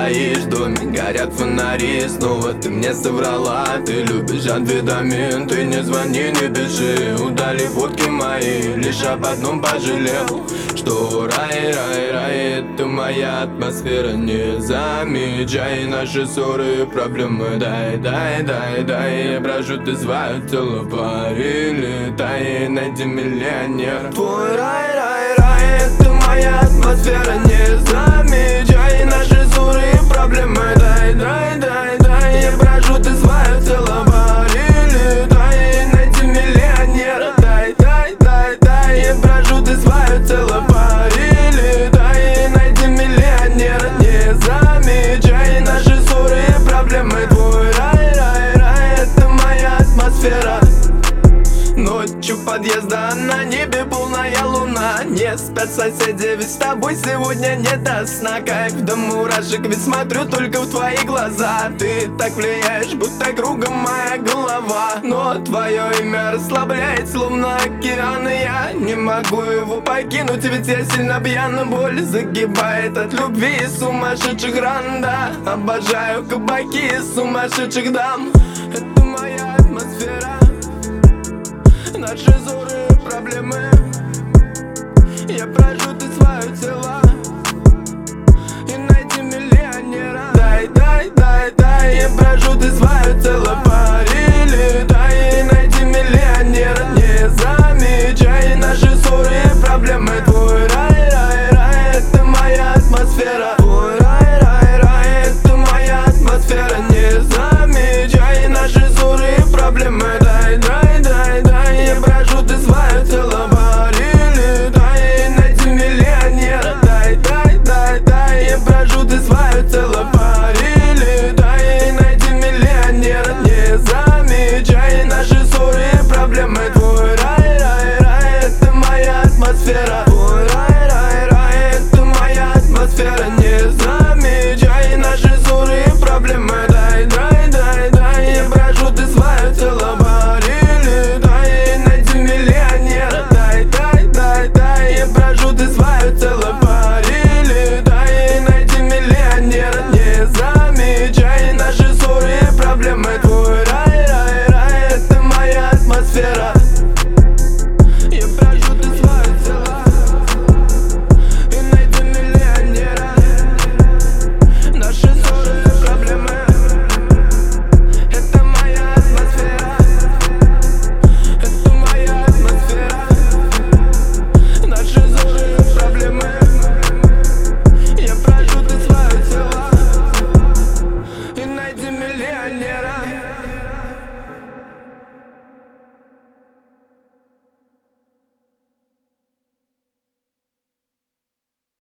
стоишь в доме, горят фонари. Снова ты мне соврала, ты любишь амфетамин. Ты не звони, не пиши, удали фотки мои. Лишь об одном пожалел, что рай, рай, рай, это моя атмосфера. Не замечай наши ссоры и проблемы. Дай, дай, дай, дай, я прошу, ты свое тело перелетай, найди миллионер. Твой рай, рай, рай, это моя атмосфера. Не замечай наши ссоры и проблемы. Дай, дай, дай, дай, я прошу, ты свое тело перелетай, найди миллионера. Дай, дай, дай, дай, я прошу, ты свое тело перелетай, найди миллионера. Не замечай наши ссоры и проблемы. Твой рай, рай, рай, это моя атмосфера. Ночью подъезда, на небе полная луна. Не спят соседи, ведь с тобой сегодня не до сна. Кайф до мурашек, ведь смотрю только в твои глаза. Ты так влияешь, будто кругом моя голова. Но твое имя расслабляет, словно океан. И я не могу его покинуть, ведь я сильно пьяна. Боль загибает от любви и сумасшедших ран. Да, обожаю кабаки и сумасшедших дам. Это моя атмосфера. Наши ссоры и проблемы. Я прошу, ты свое тело и найди миллионера. Дай, дай, дай, дай, я прошу, ты свое тело.